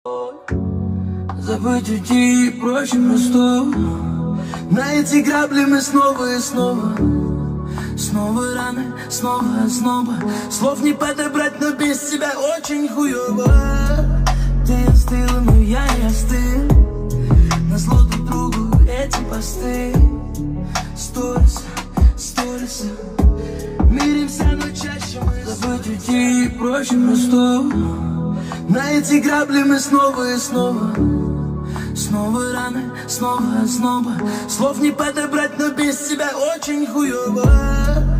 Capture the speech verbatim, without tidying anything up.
Забыть уйти проще простого. На эти грабли мы снова и снова. Снова раны, снова снова. Слов не подобрать, но без тебя очень хуёво. Ты остыла, но я не остыл. Назло друг другу эти посты. Сторис, сторис. Миримся, но чаще мы. Забыть уйти проще простого. На эти грабли мы снова и снова. Снова раны, снова снова. Слов не подобрать, но без тебя очень хуёво.